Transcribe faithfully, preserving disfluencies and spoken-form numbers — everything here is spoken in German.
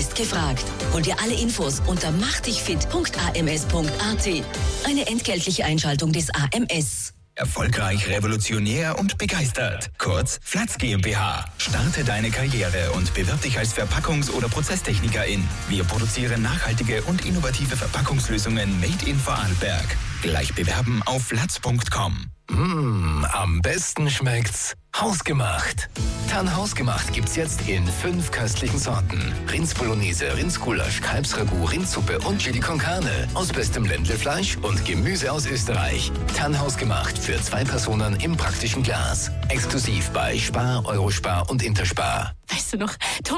ist gefragt. Hol dir alle Infos unter machdichfit punkt a m s punkt a t. Eine entgeltliche Einschaltung des A M S. Erfolgreich, revolutionär und begeistert. Kurz Flatz GmbH. Starte deine Karriere und bewirb dich als Verpackungs- oder Prozesstechnikerin. Wir produzieren nachhaltige und innovative Verpackungslösungen made in Vorarlberg. Gleich bewerben auf flatz punkt com. Mmh, am besten schmeckt's hausgemacht. Tan Hausgemacht gibt's jetzt in fünf köstlichen Sorten. Rindsbolognese, Rindsgulasch, Kalbsragout, Rindsuppe und Chili con Carne. Aus bestem Ländlefleisch und Gemüse aus Österreich. Tan Hausgemacht für zwei Personen im praktischen Glas. Exklusiv bei Spar, Eurospar und Interspar. Weißt du noch, Tom